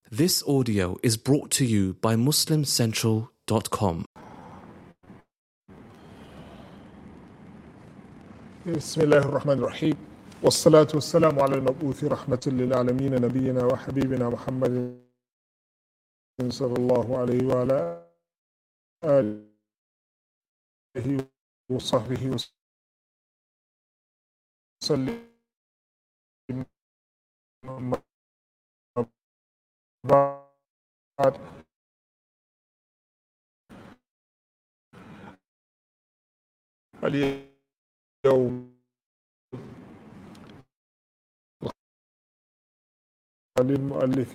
This audio is brought to you by MuslimCentral.com. بسم الله الرحمن الرحيم والصلاة والسلام على المبعوث رحمة للعالمين نبينا وحبيبنا محمد صلى الله عليه وعلى آله وصحبه وسلم. بعد اليوم للمؤلف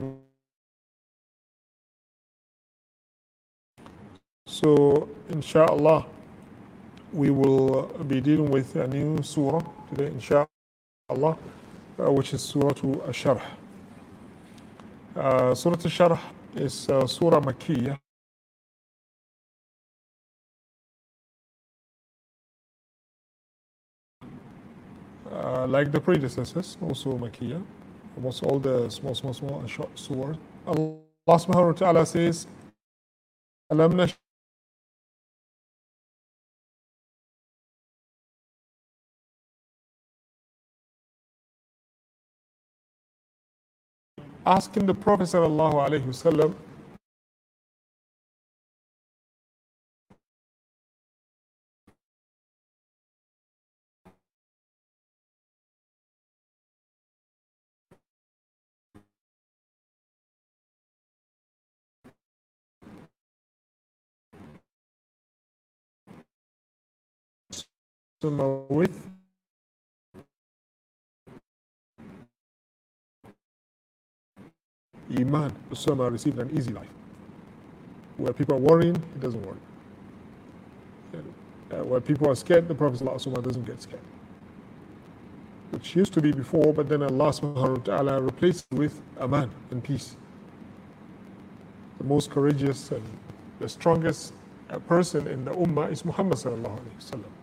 So inshallah we will be dealing with a new surah today inshallah, which is Surah Al-Sharh. Surah Al-Sharh is Surah Makkiyah. Like the predecessors, also Makkiyah. Almost all the small and short surahs. Allah subhanahu wa ta'ala says, Alam nash asking the Prophet sallallahu alaihi wasallam with Iman, Usama received an easy life. Where people are worrying, he doesn't worry. Where people are scared, the Prophet ﷺ doesn't get scared. Which used to be before, but then Allah subhanahu wa ta'ala replaced it with Aman and peace. The most courageous and the strongest person in the Ummah is Muhammad sallallahu alayhi wa sallam.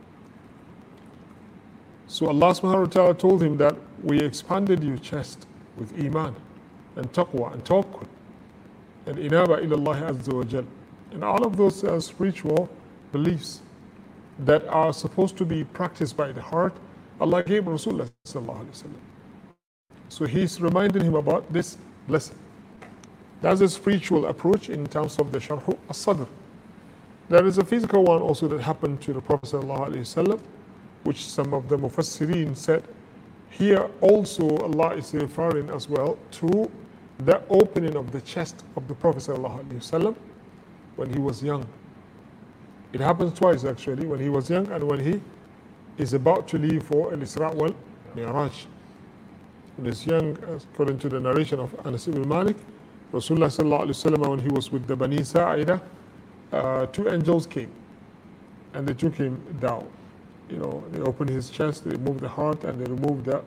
So Allah subhanahu wa ta'ala told him that we expanded your chest with Iman and taqwa and tawakkul and inaba ilallah azza wa jal, and all of those spiritual beliefs that are supposed to be practiced by the heart, Allah gave Rasulullah sallallahu alaihi wasallam. So he's reminding him about this blessing. That's a spiritual approach in terms of the sharh as-sadr. There is a physical one also that happened to the Prophet sallallahu alaihi wasallam, which some of the mufassirin said here also Allah is referring as well to the opening of the chest of the Prophet ﷺ when he was young. It happens twice actually, when he was young and when he is about to leave for Al-Isra wal Mi'raj. When he was young, according to the narration of Anas ibn Malik, Rasulullah ﷺ, when he was with the Bani Sa'ida, two angels came and they took him down. You know, they opened his chest, they removed the heart, and they removed the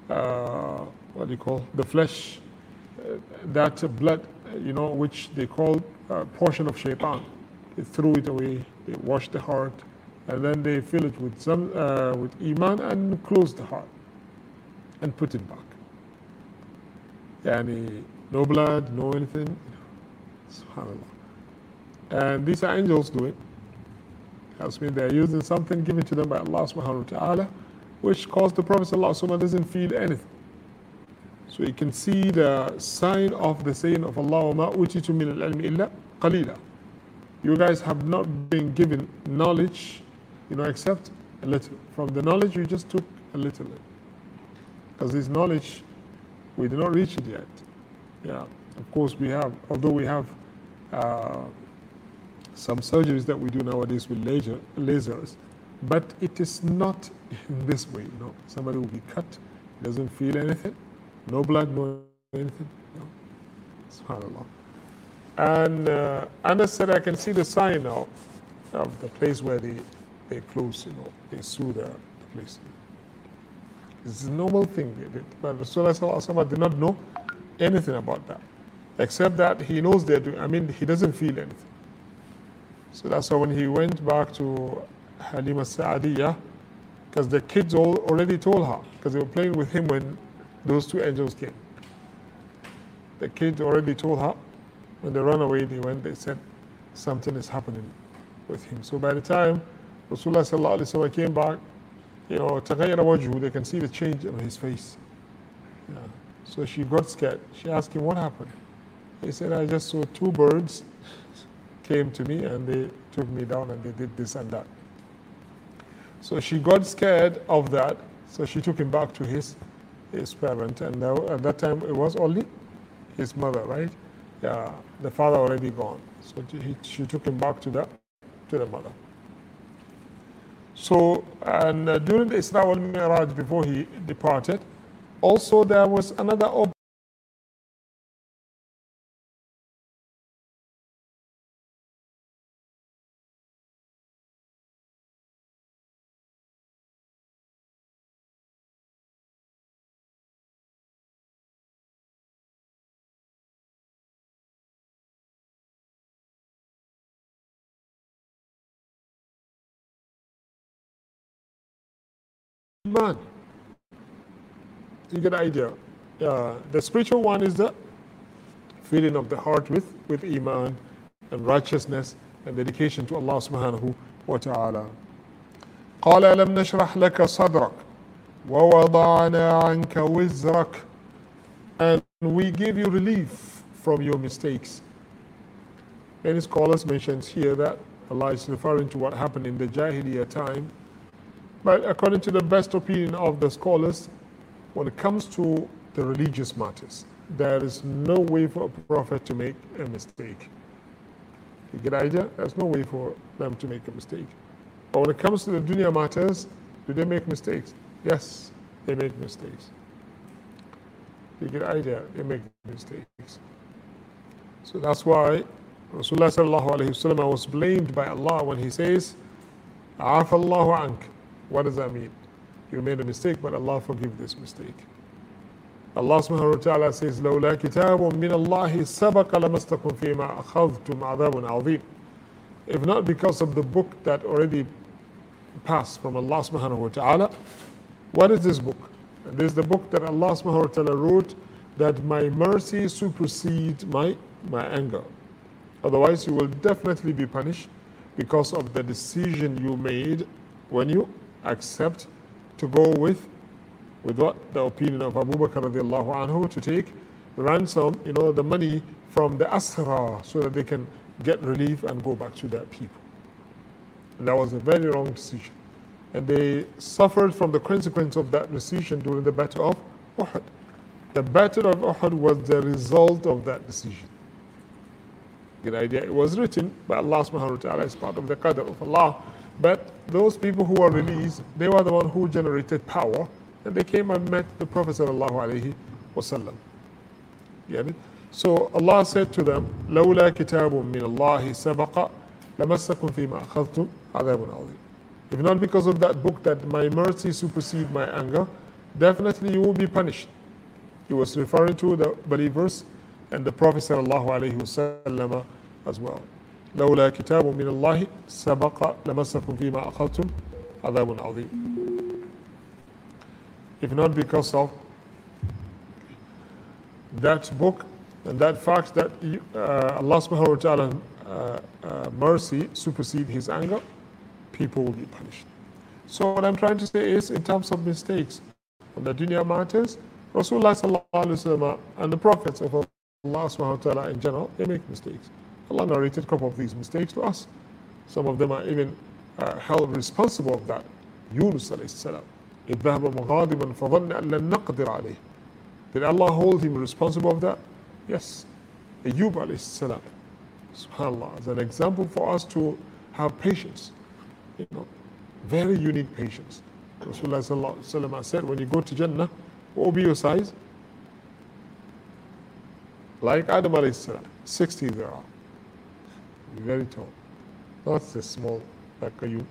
the flesh, that blood, you know, which they call portion of shaitan. They threw it away, they washed the heart, and then they fill it with some with iman and closed the heart and put it back. Yani no blood, no anything. SubhanAllah. And these are angels doing it. That means they're using something given to them by Allah subhanahu wa ta'ala, which caused the Prophet ﷺ doesn't feel anything. So you can see the sign of the saying of Allah, وَمَا أُوتِيتُم مِّنَ الْعِلْمِ إِلَّا قَلِيلًا. You guys have not been given knowledge, you know, except a little. From the knowledge you just took a little. Because this knowledge, we did not reach it yet. Yeah, of course we have, although we have some surgeries that we do nowadays with lasers, but it is not in this way. You know, somebody will be cut, doesn't feel anything, no blood, no anything. No. SubhanAllah. And Anas said, I can see the sign now of the place where they close, you know, they sew the place. It's a normal thing they did, but Rasulullah did not know anything about that, except that he knows they're doing. I mean, he doesn't feel anything. So that's why when he went back to Halima Sa'adiyah, because the kids already told her, because they were playing with him when those two angels came. the kids already told her. When they ran away, they said something is happening with him. So by the time Rasulullah sallallahu alaihi wasallam came back, تغير وجهه, they can see the change on his face. Yeah. So she got scared. She asked him, what happened? He said, I just saw two birds came to me and they took me down and they did this and that. So she got scared of that. So she took him back to his parent. And at that time, it was only his mother, right? Yeah, the father already gone. So she took him back to the mother. So, and during the Isra wal Mi'raj, before he departed, also there was another man. You get the idea. The spiritual one is the filling of the heart with iman and righteousness and dedication to Allah subhanahu wa ta'ala. قال ألم نشرح لك صدرك ووضعنا عنك وزرك, and we give you relief from your mistakes. Many scholars mentions here that Allah is referring to what happened in the Jahiliyyah time. But according to the best opinion of the scholars, when it comes to the religious matters, there is no way for a prophet to make a mistake. You get the idea? There's no way for them to make a mistake. But when it comes to the dunya matters, do they make mistakes? Yes, they make mistakes. You get the idea? They make mistakes. So that's why Rasulullah sallallahu alayhi wasallam was blamed by Allah when he says, "Afa Allahu ank." What does that mean? You made a mistake, but Allah forgive this mistake. Allah subhanahu wa ta'ala says, لَوْلَا كِتَابٌ مِّنَ اللَّهِ سَبَقَ لَمَسْتَكُمْ فِي مَا أَخَذْتُمْ عَذَابٌ عَظِيمٌ. If not because of the book that already passed from Allah subhanahu wa ta'ala, what is this book? And this is the book that Allah subhanahu wa ta'ala wrote, that my mercy supersedes my anger. Otherwise, you will definitely be punished because of the decision you made when you accept to go with what? The opinion of Abu Bakr radiallahu anhu, to take ransom, the money from the Asra, so that they can get relief and go back to their people. And that was a very wrong decision. And they suffered from the consequence of that decision during the Battle of Uhud. The Battle of Uhud was the result of that decision. Good idea. It was written by Allah subhanahu wa ta'ala as part of the qadr of Allah. But those people who were released, they were the one who generated power, and they came and met the Prophet sallallahu alaihi wasallam. Get it? So Allah said to them, لَوْلَا كِتَابٌ مِّنَ اللَّهِ سَبَقَ لَمَسَّكُمْ فِي مَا أَخَذْتُمْ عَذَابٌ عَظِيمٌ. If not because of that book, that my mercy supersedes my anger, definitely you will be punished. He was referring to the believers and the Prophet sallallahu alaihi wasallam as well. لولا كتاب من الله سبق لمسكم فيما أخذتم عذاب عظيم. If not because of that book and that fact that Allah subhanahu wa ta'ala mercy supersedes his anger, people will be punished. So what I'm trying to say is, in terms of mistakes on the dunya matters, Rasulullah sallallahu alaihi wasallam and the prophets of Allah subhanahu wa ta'ala in general, they make mistakes. Allah narrated a couple of these mistakes to us. Some of them are even held responsible of that. Yunus alayhi salam, إِذْ ذَهَبَ مُغَاضِبًا فَظَنَّ أَن لَن نَقْدِرَ عَلَيْهِ. Did Allah hold him responsible of that? Yes. Ayyub alayhi salam, subhanAllah, as an example for us to have patience. Very unique patience. Rasulullah sallallahu alaihi wasallam said, when you go to Jannah, what will be your size? Like Adam alayhi salam, 60 dhira. Very tall. Not so small like you.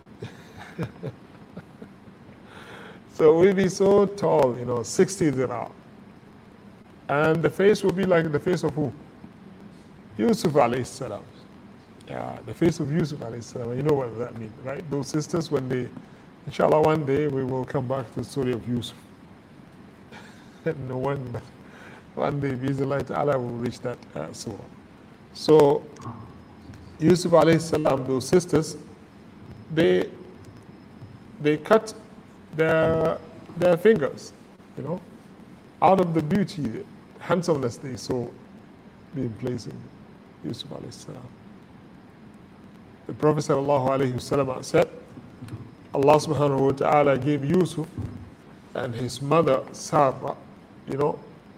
So we'll be so tall, 60 dhira. And the face will be like the face of who? Yusuf alayhi salam. Yeah, the face of Yusuf alayhi salam. You know what that means, right? Those sisters, when they, inshallah, one day we will come back to the story of Yusuf. No one One day, Bismillah Ta'ala will reach that surah. So, Yusuf alayhi salam, those sisters, they cut their fingers, you know, out of the beauty, handsomeness they saw being placed in Yusuf alayhi salam. The Prophet sallallahu alayhi wasallam said, Allah subhanahu wa ta'ala gave Yusuf and his mother Sarah, you know,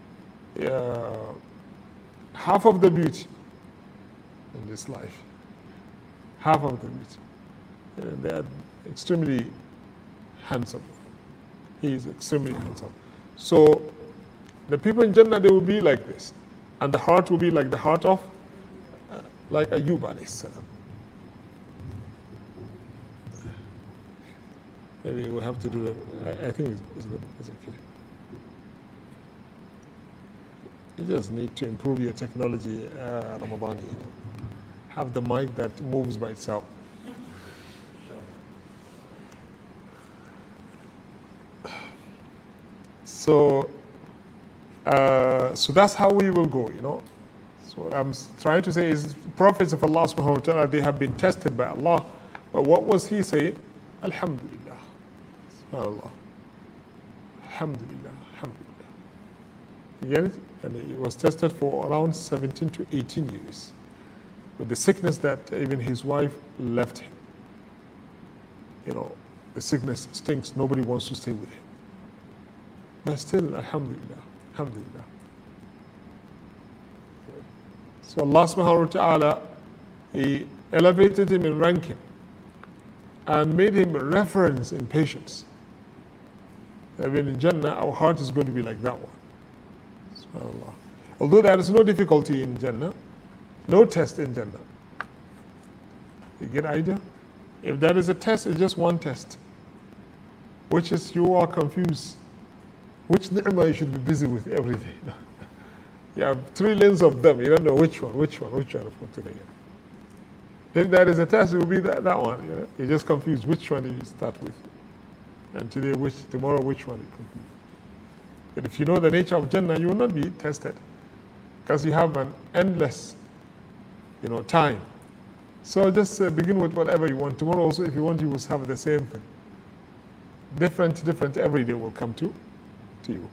half of the beauty in this life. Half of the beauty. They are extremely handsome. He is extremely handsome. So the people in Jannah, they will be like this. And the heart will be like the heart of like Ayyub alayhi salam. Maybe we'll have to do that. I think it's okay. You just need to improve your technology, Ramadani. Have the mic that moves by itself. So that's how we will go, you know. So what I'm trying to say is, prophets of Allah subhanahu wa ta'ala, they have been tested by Allah. But what was he saying? Alhamdulillah. SubhanAllah. Alhamdulillah. Alhamdulillah. You get it? And he was tested for around 17 to 18 years with the sickness that even his wife left him. You know, the sickness stinks. Nobody wants to stay with him. But still, alhamdulillah, alhamdulillah. So Allah subhanahu wa ta'ala, He elevated him in ranking and made him a reference in patience. I mean, in Jannah, our heart is going to be like that one. SubhanAllah. Although there is no difficulty in Jannah, no test in Jannah. You get idea? If there is a test, it's just one test, which is you are confused. Which ni'mah you should be busy with every day. You have trillions of them. You don't know which one to put together. If there is a test, it will be that one. You know? You're just confused which one you start with. And tomorrow which one you complete. But if you know the nature of Jannah, you will not be tested. Because you have an endless, you know, time. So just begin with whatever you want. Tomorrow also, if you want, you will have the same thing. Different every day will come to you.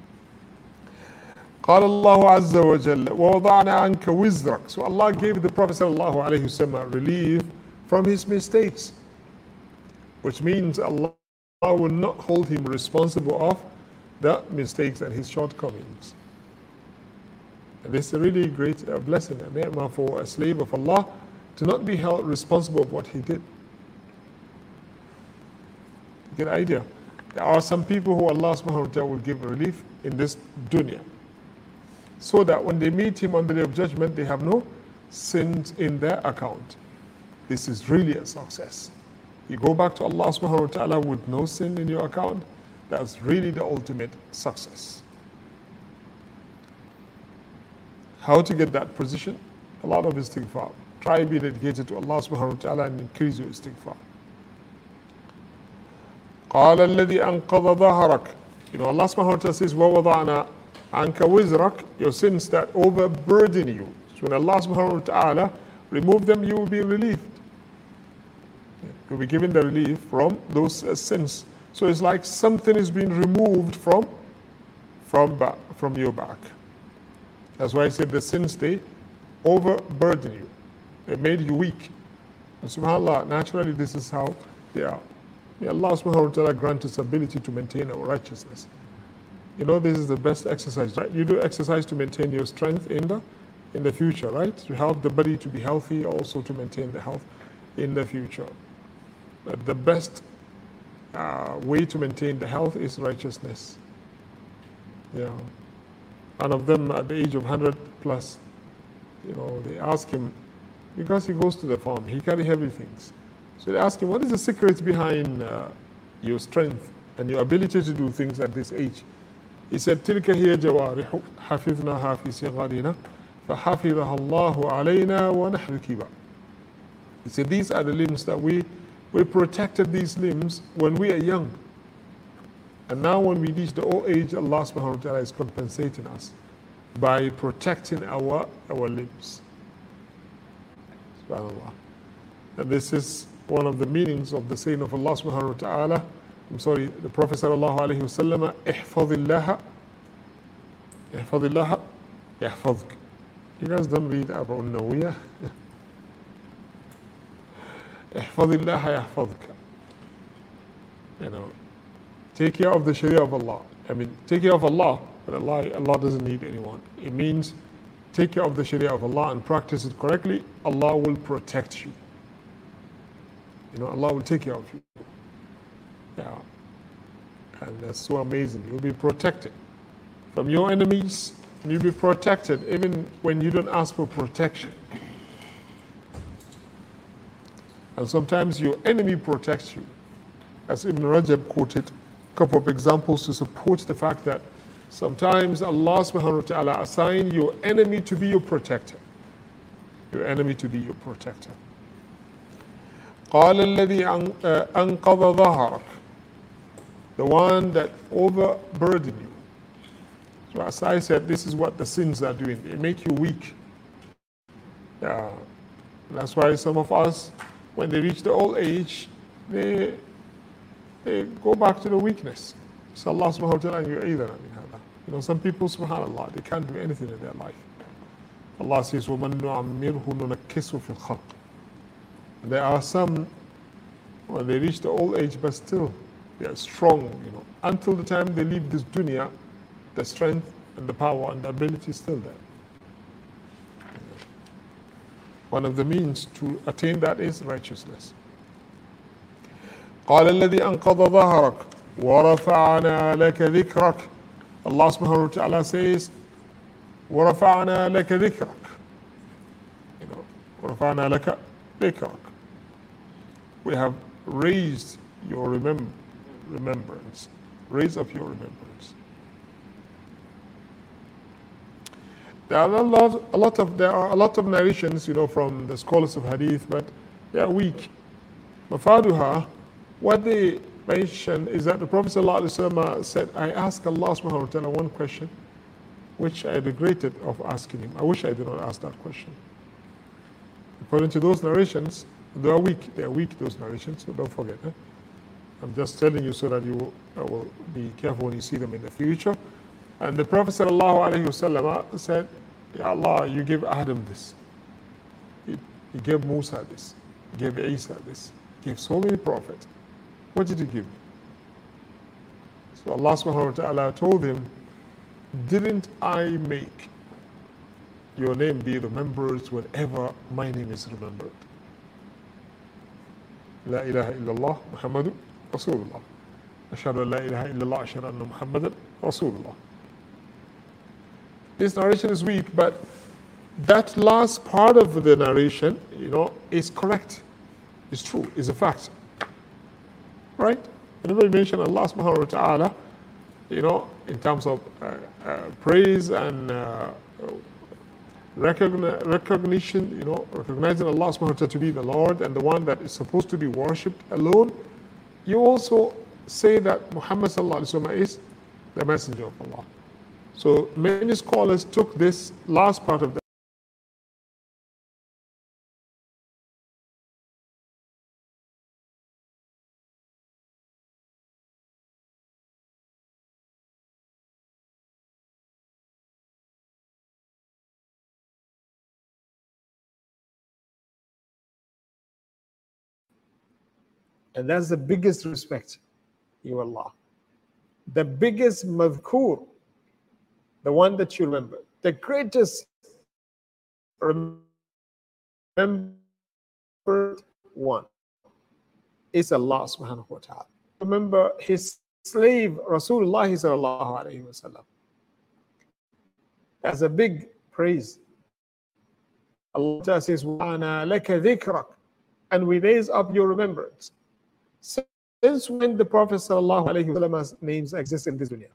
قال الله عز وجل ووضعنا عنك وزرك. So Allah gave the Prophet sallallahu alaihi wasallam relief from his mistakes, which means Allah will not hold him responsible of the mistakes and his shortcomings. And this is a really great blessing, a ni'mah for a slave of Allah to not be held responsible of what he did. You get an idea? There are some people who Allah subhanahu wa ta'ala will give relief in this dunya, so that when they meet him on the day of judgment, they have no sins in their account. This is really a success. You go back to Allah subhanahu wa ta'ala with no sin in your account, that's really the ultimate success. How to get that position? A lot of istighfar. Try to be dedicated to Allah subhanahu wa ta'ala and increase your istighfar. قال الذي أنقض ظهرك. You know, Allah subhanahu wa ta'ala says, وَوَضَعْنَا عَنْكَ وِزْرَكَ, your sins that overburden you. So when Allah subhanahu wa ta'ala remove them, you will be relieved. You'll be given the relief from those sins. So it's like something is being removed from your back. That's why I said the sins, they overburden you. They made you weak. And subhanAllah, naturally this is how they are. May Allah subhanahu wa ta'ala grant us ability to maintain our righteousness. You know, this is the best exercise, right? You do exercise to maintain your strength in the future, right? To help the body to be healthy, also to maintain the health in the future. But the best way to maintain the health is righteousness. Yeah. One of them at the age of 100 plus, you know, they ask him, because he goes to the farm, he carries heavy things. So they ask him, what is the secret behind your strength and your ability to do things at this age? He said, تِلْكَ هِيَ جَوَارِحُ حَفِظْنَاهَا فِي صِغَارِنَا فَحَفِظَهَا اللَّهُ عَلَيْنَا وَنَحْنُ كِبَارٌ. He said, these are the limbs that we protected these limbs when we are young. And now when we reach the old age, Allah subhanahu wa ta'ala is compensating us by protecting our limbs. SubhanAllah. And this is one of the meanings of the saying of Allah subhanahu wa ta'ala. The Prophet sallallahu alayhi wa sallam, ihfadillah yahfadhk. You guys don't read Abu Nawiyah? ihfadillah yahfadhk. You know, take care of the Sharia of Allah. I mean, take care of Allah, but Allah doesn't need anyone. It means take care of the Sharia of Allah and practice it correctly. Allah will protect you. You know, Allah will take care of you. Yeah. And that's so amazing. You'll be protected from your enemies, and you'll be protected even when you don't ask for protection. And sometimes your enemy protects you. As Ibn Rajab quoted a couple of examples to support the fact that sometimes Allah subhanahu wa ta'ala assigns your enemy to be your protector. Your enemy to be your protector. قال الذي أنقض ظهرك, the one that overburdened you. So as I said, this is what the sins are doing. They make you weak. That's why some of us, when they reach the old age, they go back to the weakness. So Allah subhanahu wa ta'ala yu'idana min hada. You know, some people, subhanAllah, they can't do anything in their life. Allah says, وَمَن نُعَمِّرْهُ نُنَكِّسُ فِي الْخَلْقِ. There are some, when they reach the old age, but still they are strong, you know. Until the time they leave this dunya, the strength and the power and the ability is still there. One of the means to attain that is righteousness. قال الذي أنقض ظهرك ورفعنا لك ذكرك. Allah subhanahu wa ta'ala says, ورفعنا لك ذكرك. You know, ورفعنا لك ذكرك. We have raised your remembrance. Raise up your remembrance. There are a lot of narrations, you know, from the scholars of hadith, but they are weak. Mafaduha, what they mention is that the Prophet ﷺ said, I asked Allah subhanahu wa ta'ala one question, which I regretted of asking him. I wish I did not ask that question. According to those narrations, they are weak, those narrations, so don't forget. I'm just telling you so that you will be careful when you see them in the future. And the Prophet ﷺ said, Ya Allah, you give Adam this. He gave Musa this. He gave Isa this. He gave so many prophets. What did he give? So Allah subhanahu wa ta'ala told him, didn't I make your name be remembered whenever my name is remembered? La ilaha illallah Muhammadu Rasulullah. Ashhadu an la ilaha illallah, ashhadu anna Muhammadan Rasulullah. This narration is weak, but that last part of the narration, you know, is correct. It's true, it's a fact. Right? Whenever you mention Allah subhanahu wa ta'ala, you know, in terms of praise and recognition, you know, recognizing Allah subhanahu wa ta'ala to be the Lord and the one that is supposed to be worshipped alone, you also say that Muhammad sallallahu alaihi wasallam is the messenger of Allah. So many scholars took this last part of the and that's the biggest respect, you Allah. The biggest madhkur, the one that you remember. The greatest remembered one is Allah subhanahu wa ta'ala. Remember his slave, Rasulullah sallallahu alayhi wa sallam. That's a big praise. Allah says, وَأَنَا لَكَ ذِكْرَكَ, and we raise up your remembrance. Since when the Prophet sallallahu alayhi wa sallam's names exist in this dunya?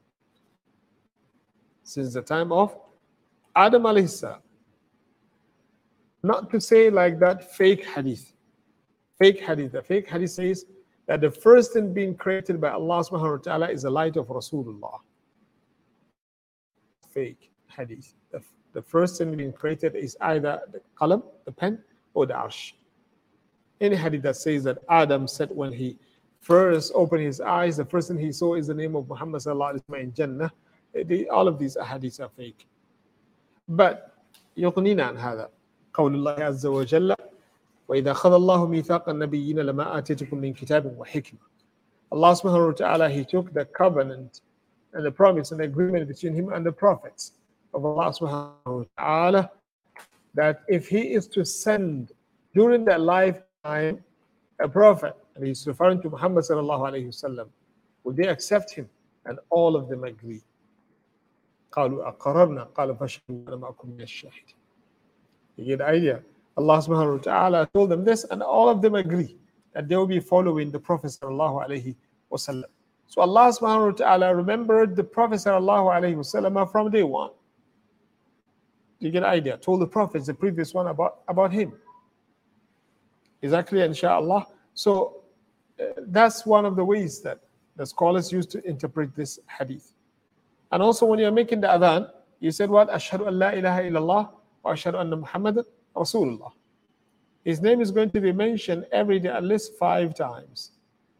Since the time of Adam alayhi salam. Not to say like that fake hadith. Fake hadith. The fake hadith says that the first thing being created by Allah subhanahu wa ta'ala is the light of Rasulullah. Fake hadith. The the first thing being created is either the qalam, the pen, or the arsh. Any hadith that says that Adam said when he first opened his eyes, the first thing he saw is the name of Muhammad sallallahu alaihi wasallam in Jannah. All of these hadiths are fake. But يغنينا عن هذا قول الله عز وجل وإذا أخذ الله ميثاق النبيين لما آتيتكم من كتاب وحكمة. Allah subhanahu wa ta'ala, He took the covenant and the promise and the agreement between Him and the prophets of Allah subhanahu wa ta'ala that if He is to send during their lifetime a prophet, and He's referring to Muhammad sallallahu alayhi wasallam, would they accept him? And all of them agree. قالوا أقررنا قال فاشهدوا وأنا معكم من الشاهدين. You get the idea? Allah subhanahu wa ta'ala told them this, and all of them agree that they will be following the Prophet sallallahu alayhi wasallam. So Allah subhanahu wa ta'ala remembered the Prophet sallallahu alayhi wasallam from day one. You get the idea? Told the prophets, the previous one, about him. Is that clear, inshallah? So that's one of the ways that the scholars used to interpret this hadith. And also when you're making the adhan, you said what? Ashhadu an la ilaha illallah wa ashhadu anna Muhammadan Rasulullah. His name is going to be mentioned every day at least 5 times.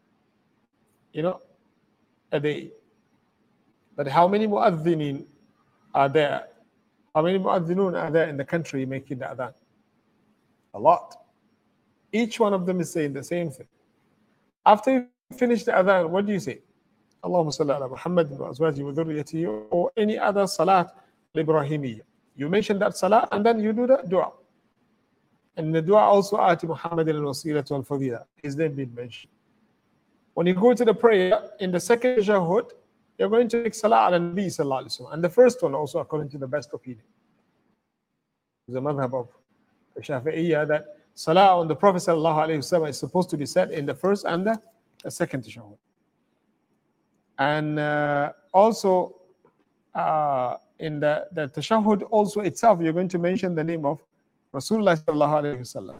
A day. But how many mu'adhdhinin are there? How many mu'adhdhinun are there in the country making the adhan? A lot. Each one of them is saying the same thing. After you finish the adhan, what do you say? Allahumma salli ala Muhammad wa azwaji wa dhurriyyatihi, or any other salat al-Ibrahimiyya. You mention that salat and then you do the dua. And the dua also, Ati Muhammad al-Wasilatu al-Fadila, his name being mentioned. When you go to the prayer, in the second tashahhud, you're going to make salah ala Nabi sallallahu alayhi wa sallam. And the first one also, according to the best opinion, is the madhab of the Shafi'iyya, that salah on the Prophet sallallahu alayhi wa sallam is supposed to be said in the first and the second tashahhud. And also in the tashahhud also itself, you're going to mention the name of Rasulullah sallallahu alayhi wa sallam.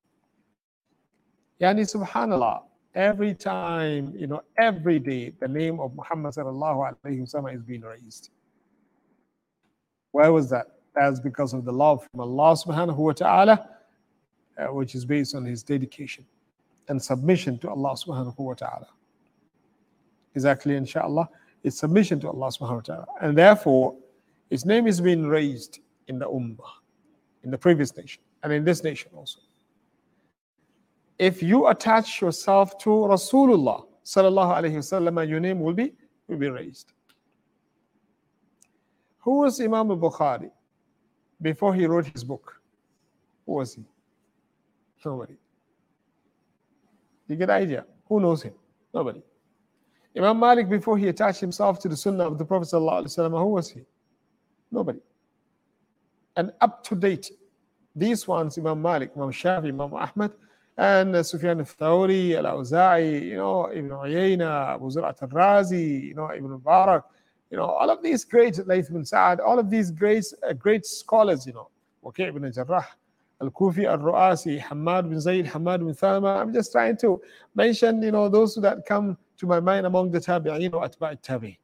Yani subhanallah, every time, every day, the name of Muhammad sallallahu alayhi wa sallam is being raised. Why was that? That's because of the love from Allah subhanahu wa ta'ala, which is based on his dedication and submission to Allah subhanahu wa ta'ala. Exactly, inshallah. It's submission to Allah subhanahu wa ta'ala. And therefore, his name is being raised in the ummah, in the previous nation, and in this nation also. If you attach yourself to Rasulullah sallallahu alayhi wasallam, your name will be raised. Who was Imam al-Bukhari before he wrote his book? Who was he? Nobody. You get the idea? Who knows him? Nobody. Imam Malik, before he attached himself to the Sunnah of the Prophet ﷺ, who was he? Nobody. And up to date, these ones, Imam Malik, Imam Shafi, Imam Ahmad, and Sufyan al-Thawri, Al-Awza'i, Ibn Uyayna, Abu Zur'at al-Razi, Ibn Mubarak, all of these great, Layth bin Sa'ad, all of these great scholars, Waqi' ibn Jarrah, Al-Kufi al-Ru'asi, Hamad bin Zayd, Hamad bin Thalma. I'm just trying to mention, those that come to my mind among the tabi'in or atba'i tabi'in.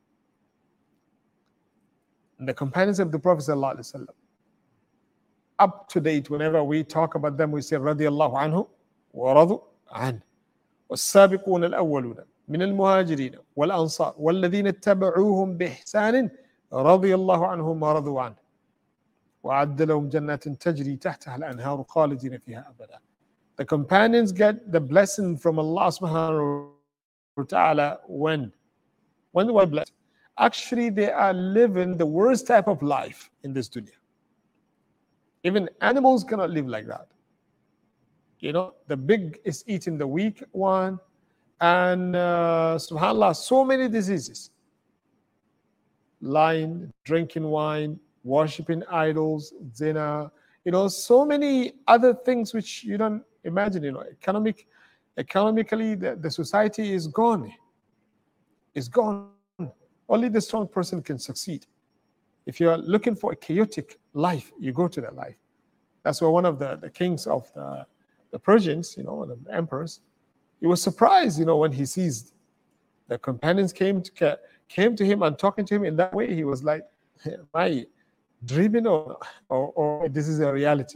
The companions of the Prophet sallallahu alaihi wasallam. Up to date, whenever we talk about them, we say radiyallahu anhu wa radu an. والسابقون الأولون من المهاجرين والأنصار والذين اتبعوهم بإحسان رضي الله عنهم ورضوا عنه وأعد لهم جنات تجري تحتها الأنهار خالدين فيها أبدا. The companions get the blessing from Allah subhanahu wa ta'ala when they were blessed. Actually, they are living the worst type of life in this dunya. Even animals cannot live like that. The big is eating the weak one, and subhanAllah, so many diseases. Lying, drinking wine, worshipping idols, zina, so many other things which you don't imagine, economically the society is gone. It's gone. Only the strong person can succeed. If you're looking for a chaotic life, you go to that life. That's why one of the kings of the Persians, the emperors, he was surprised, when he sees the companions came to him and talking to him in that way. He was like, dreaming or this is a reality.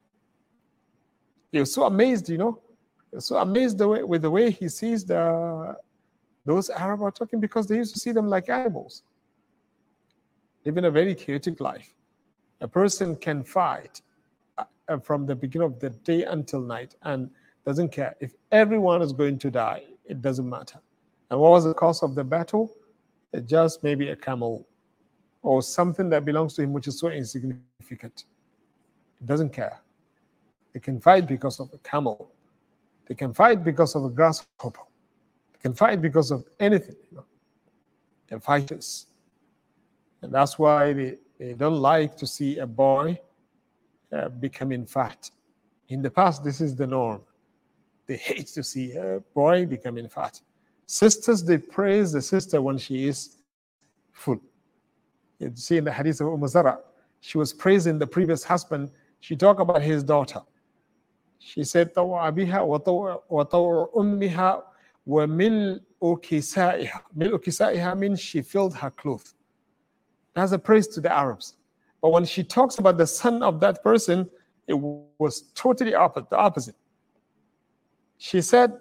He was so amazed, He was so amazed with the way he sees those Arabs are talking, because they used to see them like animals, living a very chaotic life. A person can fight from the beginning of the day until night and doesn't care. If everyone is going to die, it doesn't matter. And what was the cause of the battle? It just maybe a camel or something that belongs to him, which is so insignificant. He doesn't care. They can fight because of a camel. They can fight because of a grasshopper. They can fight because of anything. They're fighters. And that's why they don't like to see a boy becoming fat. In the past, this is the norm. They hate to see a boy becoming fat. Sisters, they praise the sister when she is full. You see in the hadith of Umm Zara, she was praising the previous husband. She talked about his daughter. She said, طوع بها وطوع أمها وملء كسائها. ملء كسائها means she filled her clothes. That's a praise to the Arabs. But when she talks about the son of that person, it was totally the opposite. She said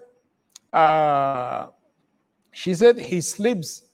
he sleeps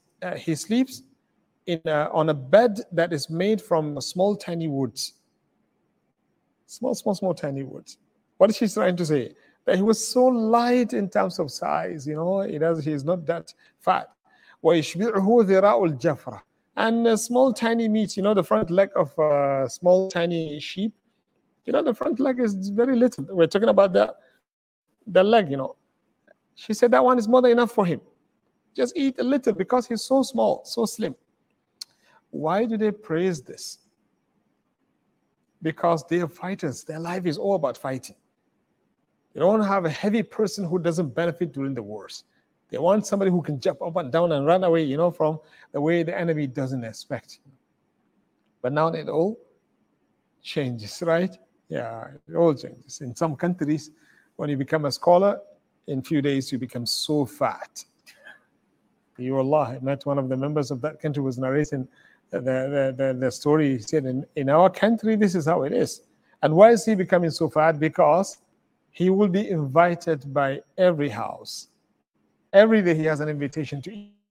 on a bed that is made from small tiny woods. Small tiny woods. What is she trying to say? That he was so light in terms of size, he's not that fat. وَيَشْبِعُهُ ذِرَاءُ الْجَفْرَةِ. And small tiny meat, the front leg of a small tiny sheep, the front leg is very little. We're talking about the leg, She said that one is more than enough for him. Just eat a little because he's so small, so slim. Why do they praise this? Because they are fighters. Their life is all about fighting. They don't have a heavy person who doesn't benefit during the wars. They want somebody who can jump up and down and run away, from the way the enemy doesn't expect. But now it all changes, right? Yeah, it all changes. In some countries, when you become a scholar, in a few days you become so fat. Allah, I met one of the members of that country who was narrating the story. He said, in our country, this is how it is. And why is he becoming so fat? Because he will be invited by every house. Every day he has an invitation to eat.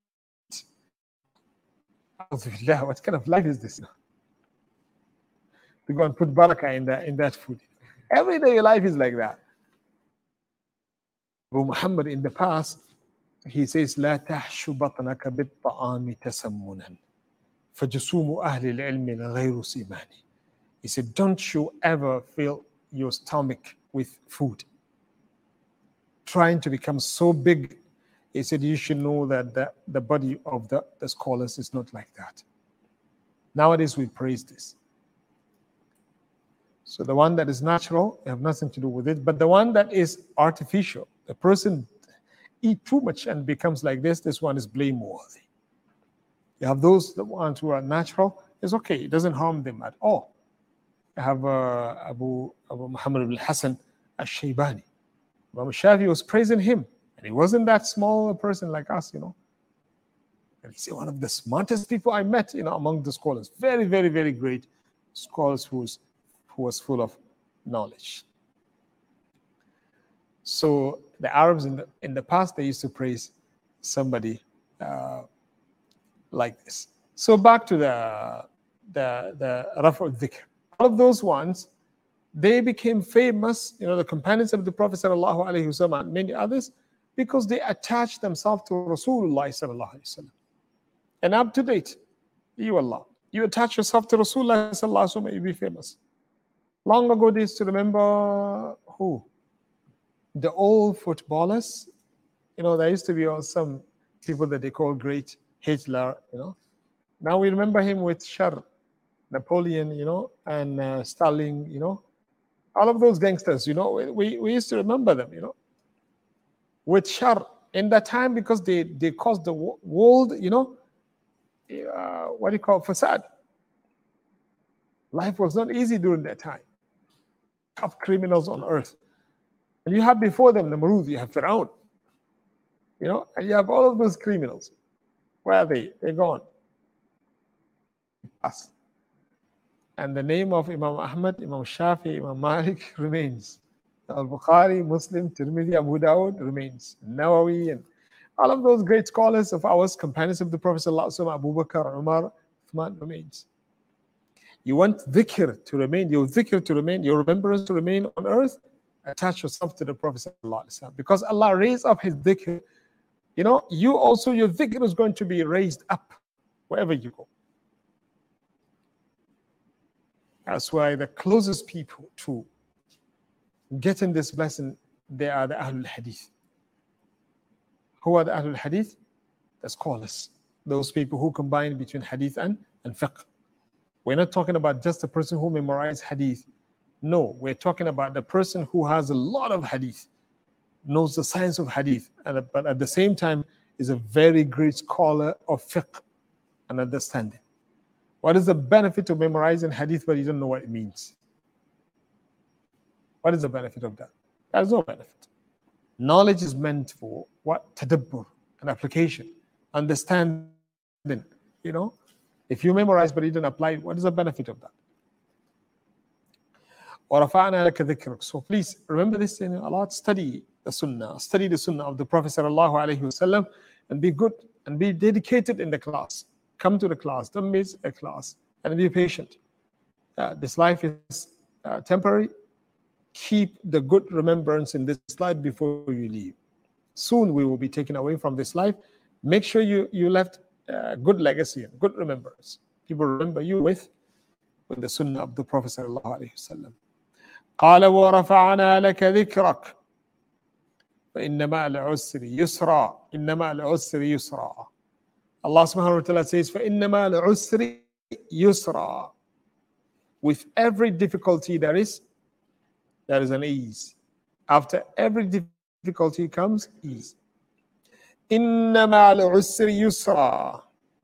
What kind of life is this? To go and put barakah in that food. Every day your life is like that. Abu Muhammad in the past, he says, لا تحش بطنك بالطعام تسمنا فجسوم أهل العلم غير سيماني. He said, don't you ever fill your stomach with food, trying to become so big. He said, you should know that the body of the scholars is not like that. Nowadays, we praise this. So the one that is natural, you have nothing to do with it. But the one that is artificial, the person eat too much and becomes like this one is blameworthy. You have those the ones who are natural, it's okay. It doesn't harm them at all. You have Abu Muhammad al-Hasan al-Shaybani. Imam Shafi was praising him. And he wasn't that small a person like us, And he's one of the smartest people I met, among the scholars. Very, very, very great scholars who was full of knowledge. So the Arabs in the past, they used to praise somebody like this. So back to the Rafa al-Dhikr. All of those ones, they became famous, the companions of the Prophet sallallahu alaihi wasallam and many others, because they attached themselves to Rasulullah sallallahu alaihi wasallam. And up to date, you attach yourself to Rasulullah sallallahu alaihi wasallam, you'll be famous. Long ago, they used to remember who? The old footballers. There used to be some people that they call great Hitler, Now we remember him with Shar, Napoleon, and Stalin, all of those gangsters, we used to remember them, with Shar in that time, because they caused the world, facade. Life was not easy during that time. Top criminals on earth. And you have before them Namrud, you have Fir'aun, and you have all of those criminals. Where are they? They're gone. Us. And the name of Imam Ahmad, Imam Shafi, Imam Malik remains. Al-Bukhari, Muslim, Tirmidhi, Abu Dawud remains. Nawawi, and all of those great scholars of ours, companions of the Prophet ﷺ, Abu Bakr, Umar, Uthman remains. You want dhikr to remain, your dhikr to remain, your remembrance to remain on earth, attach yourself to the Prophet ﷺ. Because Allah raised up his dhikr, you know, you also, your dhikr is going to be raised up wherever you go. That's why the closest people to getting this blessing, they are the Ahlul Hadith. Who are the Ahlul Hadith? The scholars. Those people who combine between Hadith and fiqh. We're not talking about just the person who memorized Hadith. No, we're talking about the person who has a lot of Hadith, knows the science of Hadith, but at the same time is a very great scholar of fiqh and understanding. What is the benefit of memorizing Hadith but you don't know what it means? What is the benefit of that? There's no benefit. Knowledge is meant for what? Tadabbur, an application, understanding. You know, if you memorize but you don't apply, what is the benefit of that? So please remember this in a lot. Study the Sunnah of the Prophet ﷺ, and be good and be dedicated in the class. Come to the class, don't miss a class, and be patient. This life is temporary. Keep the good remembrance in this life before you leave. Soon we will be taken away from this life. Make sure you left good legacy and good remembrance. People remember you with the Sunnah of the Prophet sallallahu alaihi wasallam. قال ورفعنا لك ذكرك فإن مع العسر يسرا إن مع العسر يسرا. Allah subhanahu wa ta'ala says فإن مع العسر يسرا. With every difficulty there is an ease. After every difficulty comes ease. إن مع العسر يسرا.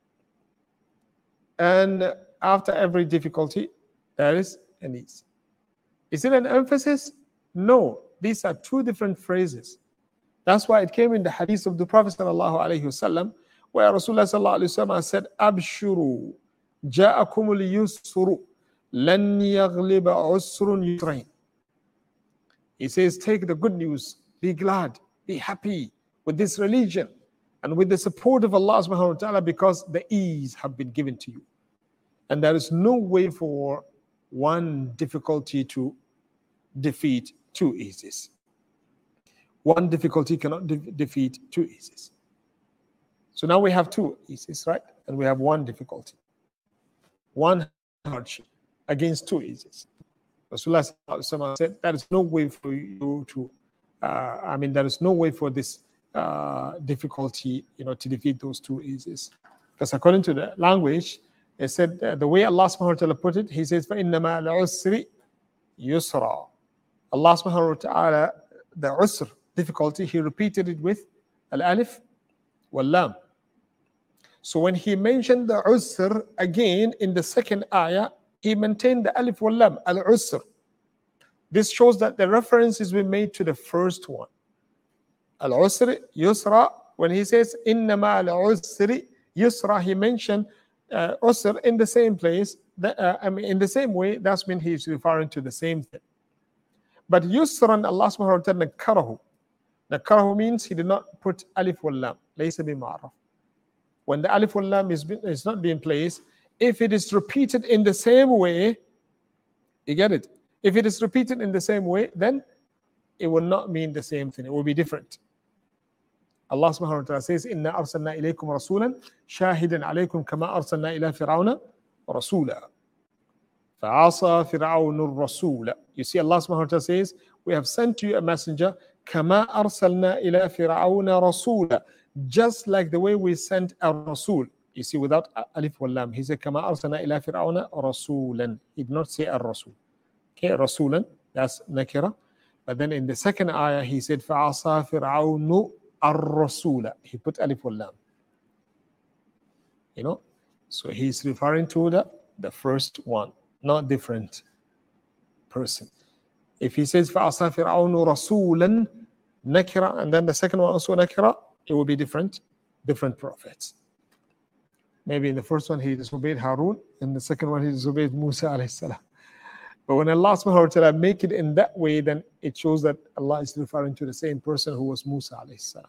And after every difficulty there is an ease. Is it an emphasis? No, these are two different phrases. That's why it came in the hadith of the Prophet sallallahu alaihi wasallam, where Rasulullah sallallahu alaihi wasallam said, "Abshuru, ja'akumul yusru, lan yaghliba usrun yusrain." He says, take the good news, be glad, be happy with this religion and with the support of Allah subhanahu wa ta'ala, because the ease have been given to you. And there is no way for one difficulty to defeat two eases. One difficulty cannot defeat two eases. So now we have two eases, right? And we have one difficulty, one hardship against two eases. Rasulullah said, there is no way for you to, there is no way for this difficulty, to defeat those two eases. Because according to the language, it said, the way Allah subhanahu wa ta'ala put it, He says, فَإِنَّمَا الْعُسْرِ يُسْرًا. Allah subhanahu wa ta'ala, the usr, difficulty, He repeated it with al-alif wal-lam. So when He mentioned the usr again in the second ayah, He maintained the alif wal-lam, al-usr. This shows that the reference is being made to the first one. Al-usr yusra, when He says, إِنَّمَا الْعُسْرِ yusra, He mentioned usr in the same place, in the same way. That's when He's referring to the same thing. But yusran, Allah subhanahu wa ta'ala nakarahu. Nakarahu means He did not put alif wal lam. Laysa bima'raf. When the alif wal lam is not being placed, if it is repeated in the same way, you get it? If it is repeated in the same way, then it will not mean the same thing. It will be different. Allah subhanahu wa ta'ala says, Inna arsalna ilaykum rasulan shahidan alaykum kama arsalna ila fir'auna rasula. فَعَصَى فِرْعَوْنُ الرَّسُولَ. You see, Allah subhanahu wa ta'ala says, we have sent to you a messenger, كَمَا أَرْسَلْنَا إِلَى فِرْعَوْنَ رَسُولًا, just like the way we sent a Rasul. You see, without alif wal lam, He said, كَمَا أَرْسَلْنَا إِلَى فِرْعَوْنَ رَسُولًا. He did not say al-Rasul. Okay, Rasulan, that's nakira. But then in the second ayah, He said, فَعَصَى فِرْعَوْنُ الرَّسُولَ. He put alif wal lam. So He's referring to the first one, not different person. If He says فَعَصَى فِرْعَوْنُ رَسُولًا nakira, and then the second one also nakira, it will be different prophets. Maybe in the first one he disobeyed Harun, in the second one he disobeyed Musa alayhi salam. But when Allah subhanahu wa ta'ala make it in that way, then it shows that Allah is referring to the same person who was Musa alayhi salam.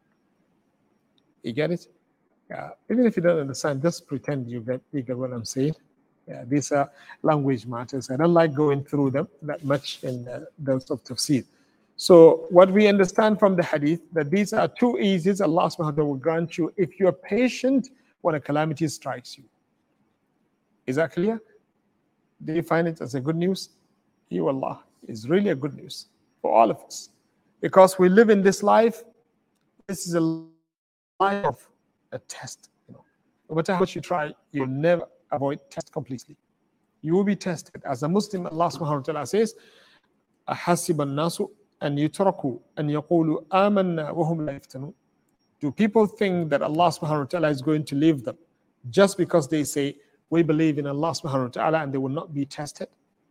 You get it? Yeah. Even if you don't understand, just pretend you get what I'm saying. Yeah, these are language matters. I don't like going through them that much in those of tafsir. So what we understand from the hadith, that these are two eases Allah subhanahu wa ta'ala will grant you if you are patient when a calamity strikes you. Is that clear? Do you find it as a good news? You, Allah, is really a good news for all of us. Because we live in this life, this is a life of a test. No matter how much you try, you'll never avoid test completely. You will be tested. As a Muslim, Allah subhanahu wa ta'ala says, أَحَسِبَ النَّاسُ أَنْ يُتْرَكُوا أَنْ يَقُولُوا آمَنَّا وَهُمْ لَا يَفْتَنُونَ. Do people think that Allah subhanahu wa ta'ala is going to leave them just because they say, we believe in Allah subhanahu wa ta'ala, and they will not be tested?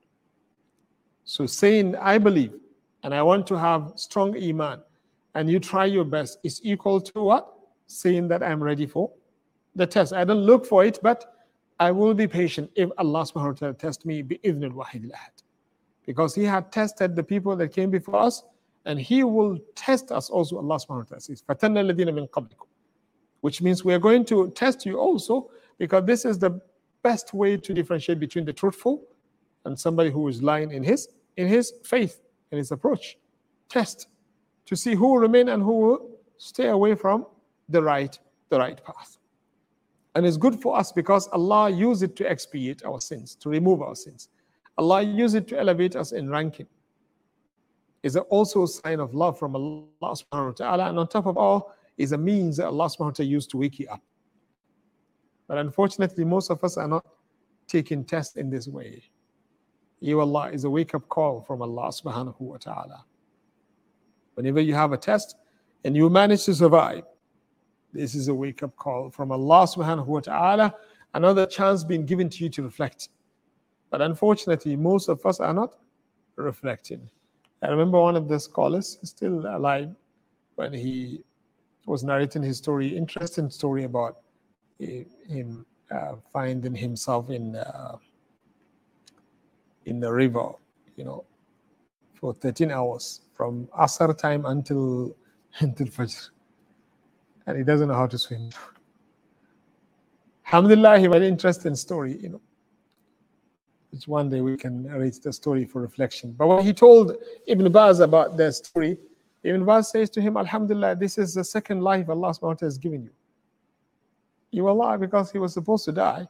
So saying, I believe, and I want to have strong iman, and you try your best, is equal to what? Saying that I'm ready for the test. I don't look for it, but I will be patient if Allah subhanahu wa ta'ala tests me bi-idhn al-wahid al-ahad. Because He had tested the people that came before us, and He will test us also. Allah subhanahu wa ta'ala says, فَتَنَّ الَّذِينَ مِن قَبْلِكُمْ, which means we are going to test you also, because this is the best way to differentiate between the truthful and somebody who is lying in his faith, in his approach. Test to see who will remain and who will stay away from the right path. And it's good for us because Allah used it to expiate our sins, to remove our sins. Allah used it to elevate us in ranking. Is also a sign of love from Allah subhanahu wa ta'ala, and on top of all is a means that Allah subhanahu wa ta'ala used to wake you up. But unfortunately, most of us are not taking tests in this way. You, Allah, is a wake-up call from Allah subhanahu wa ta'ala. Whenever you have a test and you manage to survive, this is a wake-up call from Allah subhanahu wa ta'ala, another chance being given to you to reflect. But unfortunately, most of us are not reflecting. I remember one of the scholars, still alive, when he was narrating his story, interesting story about him finding himself in the river, for 13 hours from Asr time until Fajr, and he doesn't know how to swim. Alhamdulillah, he had an interesting story, which one day we can narrate the story for reflection. But when he told Ibn Baz about the story, Ibn Baz says to him, Alhamdulillah, this is the second life Allah subhanahu wa ta'ala has given you. You were alive because he was supposed to die.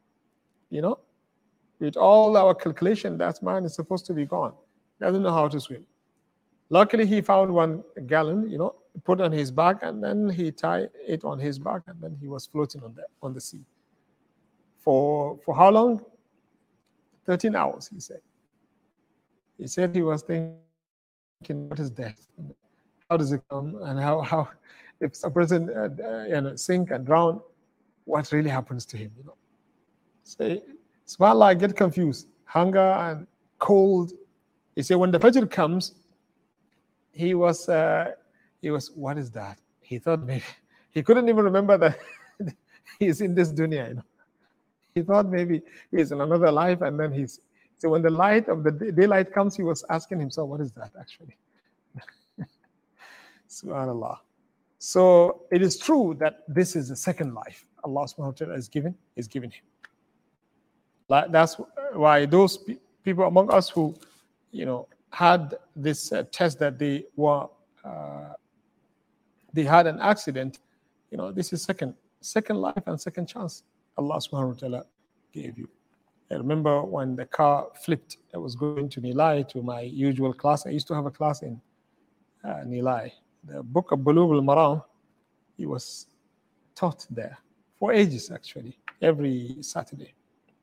With all our calculation, that man is supposed to be gone. Doesn't know how to swim. Luckily, he found 1 gallon, put on his back, and then he tied it on his back, and then he was floating on the sea. For how long? 13 hours, he said. He said he was thinking, what is death? How does it come? And how if a person sink and drown, what really happens to him? So, subhanAllah, I get confused. Hunger and cold. He said when the Fajr comes, he was, what is that? He thought maybe, he couldn't even remember that he's in this dunya, He thought maybe he's in another life, and then so when the light of the daylight comes, he was asking himself, what is that actually? SubhanAllah. So it is true that this is the second life Allah subhanahu wa ta'ala is giving him. That's why those people among us who, had this test that they had an accident, this is second life and second chance Allah subhanahu wa ta'ala gave you. I remember when the car flipped, I was going to Nilai to my usual class. I used to have a class in Nilai. The book of Bulugh al-Maram, he was taught there for ages actually, every Saturday.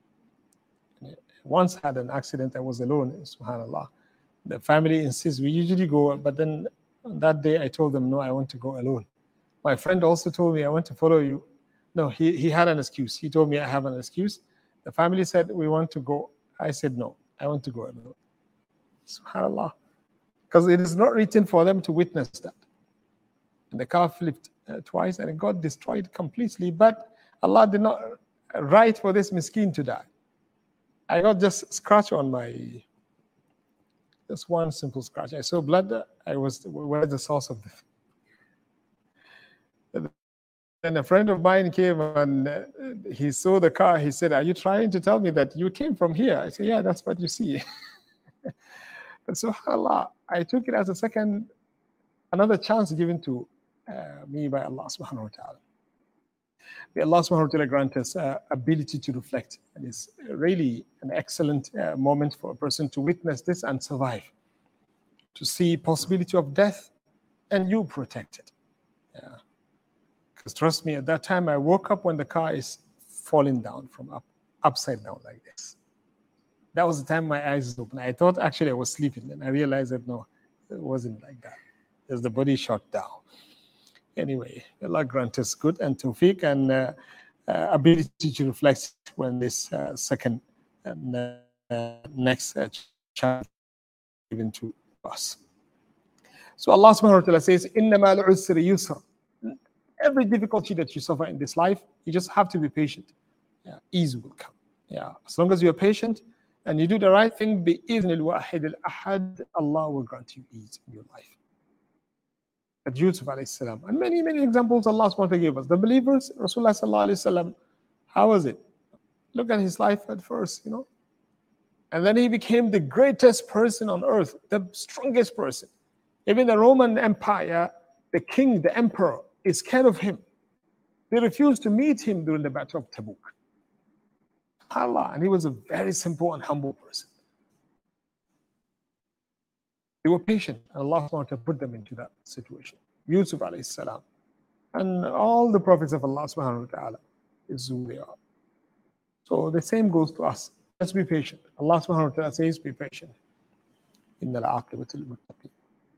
Once had an accident, I was alone, subhanAllah. The family insists we usually go, but then on that day I told them, no, I want to go alone. My friend also told me, I want to follow you. No, he had an excuse. He told me I have an excuse. The family said, we want to go. I said, no, I want to go alone. SubhanAllah. Because it is not written for them to witness that. And the car flipped twice and it got destroyed completely. But Allah did not write for this miskin to die. I got just scratch on my, just one simple scratch. I saw blood. Where's the source of this? And a friend of mine came and he saw the car. He said, "Are you trying to tell me that you came from here?" I said, "Yeah, that's what you see." And subhanAllah, I took it as another chance given to me by Allah subhanahu wa ta'ala. May Allah subhanahu wa ta'ala grant us ability to reflect. And it's really an excellent moment for a person to witness this and survive, to see possibility of death and you protected. Yeah. Because trust me, at that time I woke up when the car is falling down from upside down like this. That was the time my eyes opened. I thought actually I was sleeping, and I realized that no, it wasn't like that. As the body shot down. Anyway, Allah grant us good and tawfiq and ability to reflect when this second and next chance given to us. So Allah subhanahu wa ta'ala says, إِنَّمَا الْعُسْرِ يُسْرًا. Every difficulty that you suffer in this life, you just have to be patient. Yeah, ease will come. Yeah, as long as you're patient and you do the right thing, بِإِذْنِ الْوَاحِدِ الْأَحَدِ, Allah will grant you ease in your life. But Yusuf alayhi salam, and many, many examples Allah subhanahu wa ta'ala gave us. The believers, Rasulullah sallallahu alayhi wasallam, how was it? Look at his life at first, And then he became the greatest person on earth, the strongest person. Even the Roman Empire, the king, the emperor, is scared of him. They refused to meet him during the Battle of Tabuk. Allah, and he was a very simple and humble person. They were patient, and Allah wanted to put them into that situation. Yusuf alayhi salam, and all the prophets of Allah subhanahu wa ta'ala is who they are. So the same goes to us. Let's be patient. Allah subhanahu wa ta'ala says, be patient. Innal aqibata lil muttaqin.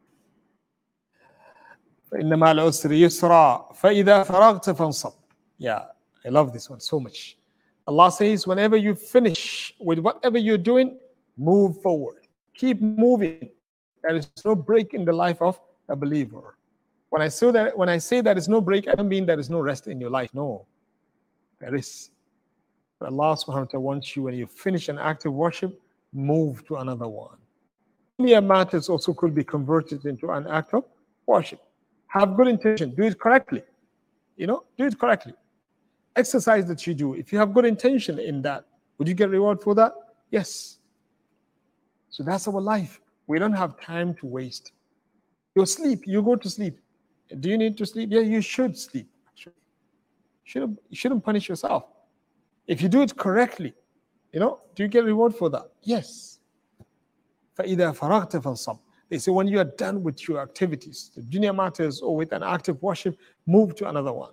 فإن مع العسر يسرا فإذا فرغت فانصب. Yeah, I love this one so much. Allah says, whenever you finish with whatever you're doing, move forward. Keep moving. There is no break in the life of a believer. When I say that there is no break, I don't mean there is no rest in your life. No, there is. But Allah subhanahu wa ta'ala wants you, when you finish an act of worship, move to another one. Dunya matters also could be converted into an act of worship. Have good intention. Do it correctly. Do it correctly. Exercise that you do. If you have good intention in that, would you get reward for that? Yes. So that's our life. We don't have time to waste. You sleep. You go to sleep. Do you need to sleep? Yeah, you should sleep. Actually, you shouldn't punish yourself. If you do it correctly, do you get reward for that? Yes. فَإِذَا فَرَغْتَ فَانصَبْ. They say when you are done with your activities, the dunya matters, or with an act of worship, move to another one.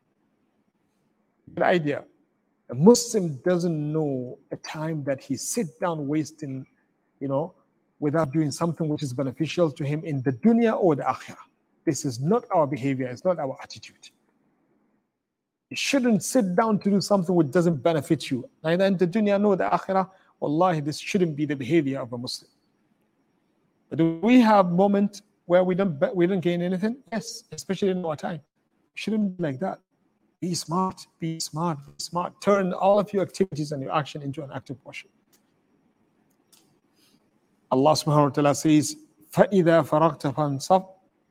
Good idea. A Muslim doesn't know a time that he sit down wasting, without doing something which is beneficial to him in the dunya or the akhirah. This is not our behavior. It's not our attitude. You shouldn't sit down to do something which doesn't benefit you, neither in the dunya nor the akhirah. Wallahi, this shouldn't be the behavior of a Muslim. But do we have moments where we don't gain anything? Yes, especially in our time. It shouldn't be like that. Be smart, be smart, be smart. Turn all of your activities and your action into an act of worship. Allah subhanahu wa ta'ala says, فَإِذَا فَرَغْتَ فَانصَبْ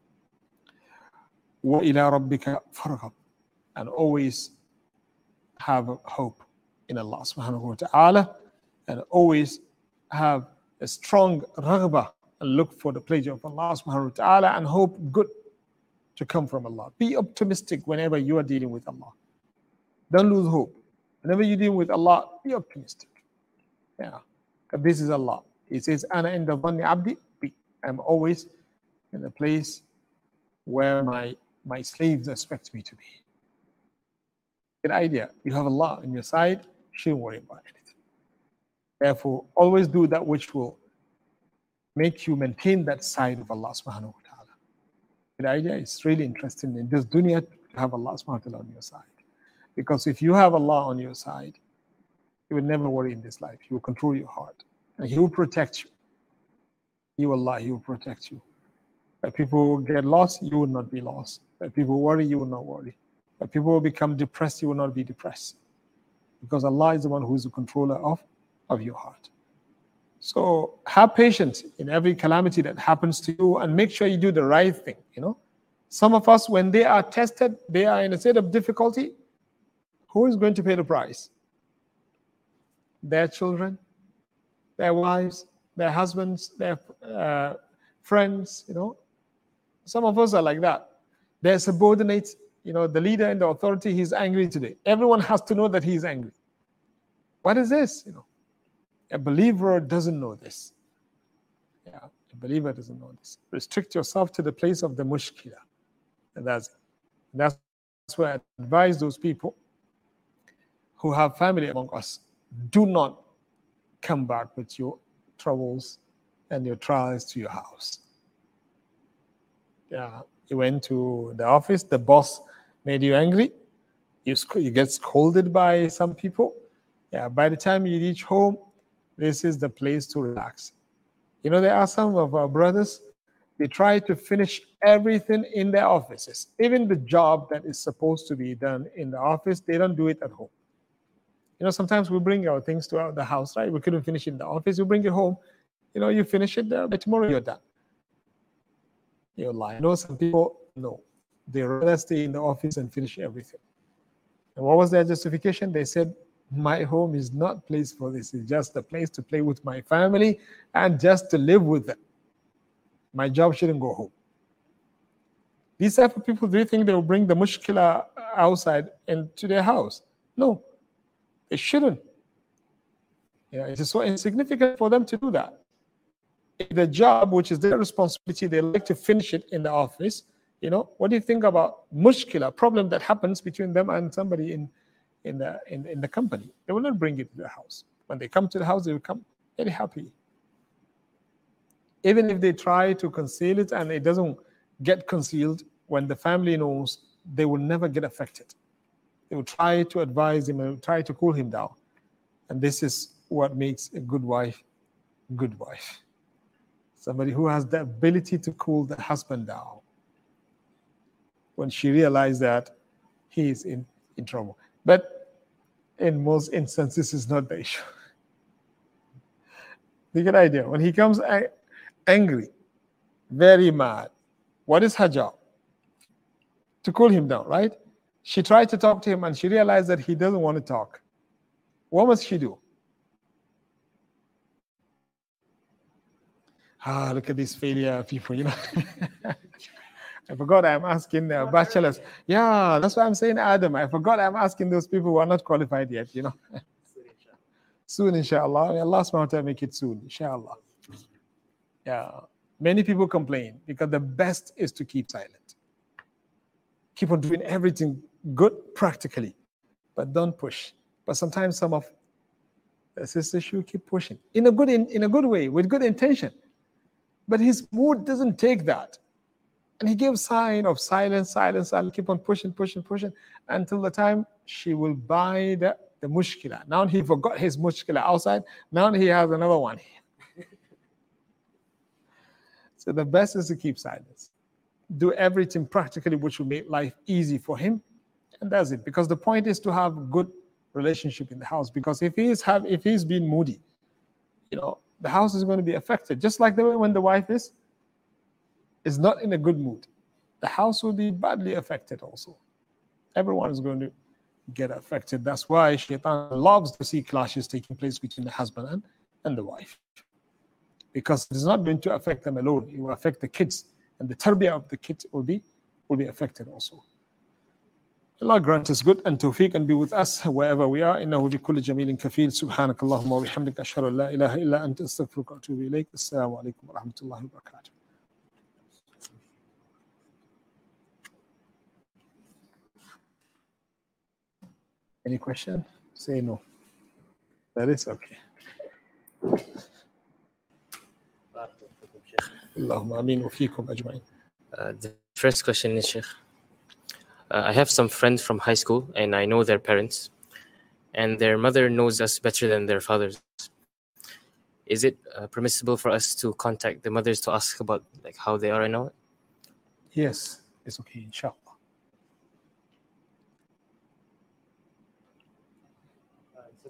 وَإِلَىٰ رَبِّكَ فَارْغَبْ. And always have hope in Allah subhanahu wa ta'ala, and always have a strong raghbah, and look for the pleasure of Allah subhanahu wa ta'ala, and hope good to come from Allah. Be optimistic whenever you are dealing with Allah. Don't lose hope. Whenever you're dealing with Allah, be optimistic. Yeah, this is Allah. He says, "Ana inda dhanni abdi bi." I'm always in a place where my slaves expect me to be. Good idea. You have Allah on your side. You shouldn't worry about anything. Therefore, always do that which will make you maintain that side of Allah subhanahu wa ta'ala. The idea is really interesting in this dunya to have Allah subhanahu wa ta'ala on your side. Because if you have Allah on your side, you will never worry in this life. He will control your heart. And He will protect you. He will protect you. If people get lost, you will not be lost. If people worry, you will not worry. But people will become depressed, you will not be depressed. Because Allah is the one who is the controller of your heart. So have patience in every calamity that happens to you and make sure you do the right thing, Some of us, when they are tested, they are in a state of difficulty. Who is going to pay the price? Their children, their wives, their husbands, their friends, Some of us are like that. Their subordinates, the leader and the authority, he's angry today. Everyone has to know that he's angry. What is this? A believer doesn't know this. Yeah, a believer doesn't know this. Restrict yourself to the place of the mushkila. And that's why I advise those people who have family among us, do not come back with your troubles and your trials to your house. Yeah, you went to the office, the boss made you angry, you get scolded by some people. Yeah, by the time you reach home, this is the place to relax. There are some of our brothers, they try to finish everything in their offices. Even the job that is supposed to be done in the office, they don't do it at home. Sometimes we bring our things to the house, right? We couldn't finish it in the office. You bring it home. You finish it there. By tomorrow, you're done. You're lying. Some people, no. They rather stay in the office and finish everything. And what was their justification? They said, my home is not place for this. It's just a place to play with my family and just to live with them. My job shouldn't go home. These type of people, do you think they will bring the mushkila outside into their house? No. They shouldn't. It is so insignificant for them to do that. If the job, which is their responsibility, they like to finish it in the office, what do you think about mushkila, problem that happens between them and somebody in the company? They will not bring it to the house. When they come to the house, they will come very happy. Even if they try to conceal it and it doesn't get concealed, when the family knows, they will never get affected. They will try to advise him and try to cool him down. And this is what makes a good wife good wife. Somebody who has the ability to cool the husband down when she realizes that he is in trouble. But in most instances, it's not the issue. You get the idea? When he comes angry, very mad, what is her job? To cool him down, right? She tried to talk to him and she realized that he doesn't want to talk. What must she do? Look at these failure people, I forgot I'm asking bachelors. Yeah, that's why I'm saying Adam. I forgot I'm asking those people who are not qualified yet, Soon, inshallah. May Allah subhanahu wa ta'ala make it soon, inshallah. Yeah. Many people complain because the best is to keep silent. Keep on doing everything good practically, but don't push. But sometimes some of the sisters should keep pushing in a good way, with good intention. But his mood doesn't take that. And he gives sign of silence, keep on pushing until the time she will buy the mushkila. Now he forgot his mushkila outside. Now he has another one here. So the best is to keep silence. Do everything practically which will make life easy for him. And that's it. Because the point is to have good relationship in the house. Because if he's being moody, the house is going to be affected. Just like the way when the wife is not in a good mood, the house will be badly affected also. Everyone is going to get affected. That's why Shaitan loves to see clashes taking place between the husband and the wife. Because it's not going to affect them alone. It will affect the kids. And the tarbiyah of the kids will be affected also. Allah grant us good and tawfiq and be with us wherever we are. Innahu bi kulli jamilin kafil. Subhanakallahumma wa bihamdika ashhadu an la ilaha illa anta astaghfiruka wa atubu ilayk. Assalamu alaikum wa rahmatullahi wa barakatuh. Any question? Say no. That is okay. Allahumma ameen wa feekum ajma'in. The first question is, Sheikh, I have some friends from high school and I know their parents, and their mother knows us better than their fathers. Is it permissible for us to contact the mothers to ask about how they are right now? Yes, it's okay, inshallah.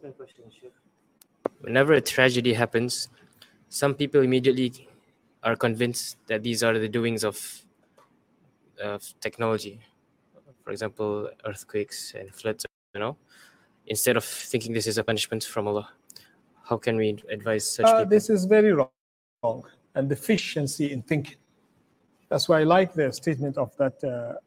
second question, Sheikh. Whenever a tragedy happens, some people immediately are convinced that these are the doings of technology. For example, earthquakes and floods, instead of thinking this is a punishment from Allah. How can we advise such people? This is very wrong and deficiency in thinking. That's why I like the statement of that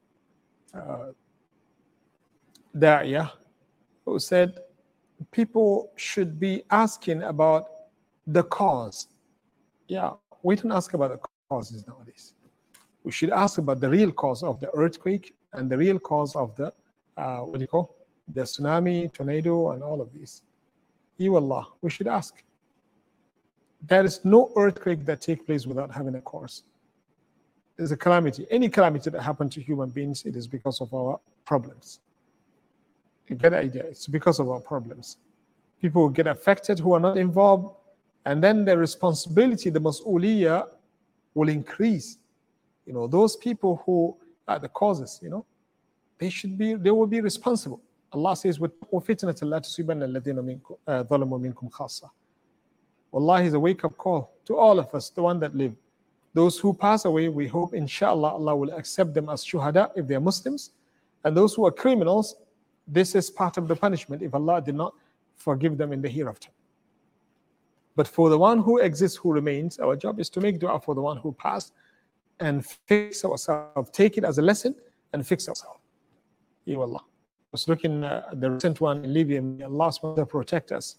Da'iyah, who said people should be asking about the cause. Yeah, we don't ask about the causes nowadays. We should ask about the real cause of the earthquake and the real cause of the the tsunami, tornado, and all of these. Allah, we should ask. There is no earthquake that takes place without having a cause. There's a calamity. Any calamity that happens to human beings, it is because of our problems. You get the idea? It's because of our problems. People get affected who are not involved, and then the responsibility, the mas'uliyah, will increase. Those people who are the causes, they will be responsible. Allah says, وَاتَّقُوا فِتْنَةً لَا تُصِيبَنَّ الَّذِينَ ظَلَمُوا مِنكُمْ خَاصَّةً. Wallahi is a wake-up call to all of us, the one that live. Those who pass away, we hope, inshallah, Allah will accept them as shuhada if they are Muslims. And those who are criminals, this is part of the punishment if Allah did not forgive them in the hereafter. But for the one who exists, who remains, our job is to make dua for the one who passed and fix ourselves, take it as a lesson and fix ourselves. Ya Allah. I was looking at the recent one in Libya. May Allah subhanahu wa ta'ala protect us.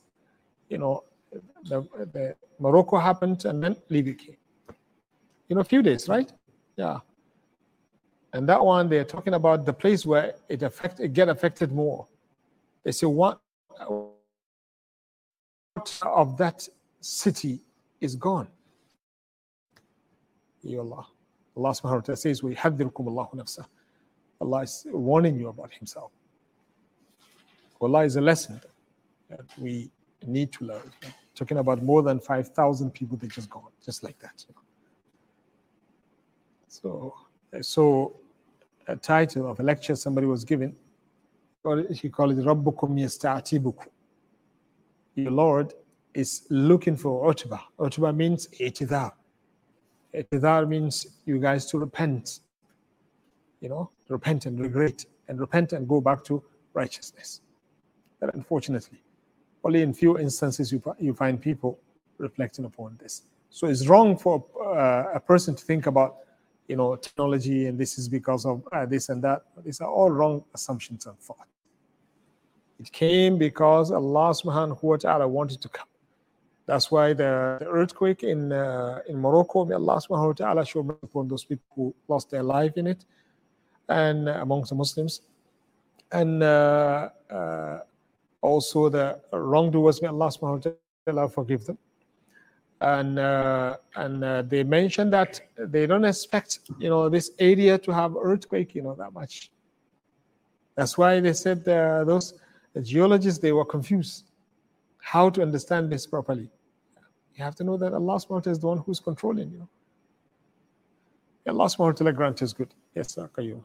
The Morocco happened and then Libya came. A few days, right? Yeah. And that one, they're talking about the place where it get affected more. They say one of that city is gone. Ya Allah. Allah subhanahu wa ta'ala says, وَيُحَذِّرُكُمُ اللَّهُ نَفْسَهُ. Allah is warning you about Himself. Allah is a lesson that we need to learn. Talking about more than 5,000 people that just gone, just like that. So a title of a lecture somebody was given, he called it رَبُّكُمْ يَسْتَعْتِبُكُمْ. Your Lord is looking for utba. Utba means i'tidhar. I'tidhar means you guys to repent. Repent and regret, and repent and go back to righteousness. But unfortunately, only in few instances you find people reflecting upon this. So it's wrong for a person to think about, technology and this is because of this and that. These are all wrong assumptions and thought. It came because Allah subhanahu wa ta'ala wanted to come. That's why the earthquake in Morocco, may Allah subhanahu wa ta'ala show mercy upon those people who lost their life in it, and amongst the Muslims. And also the wrongdoers, may Allah subhanahu wa ta'ala forgive them. And they mentioned that they don't expect, this area to have earthquake, that much. That's why they said the geologists, they were confused how to understand this properly. You have to know that Allah subhanahu wa ta'ala is the one who's controlling, Allah subhanahu wa ta'ala grant us good. Yes, sir, Qayyum.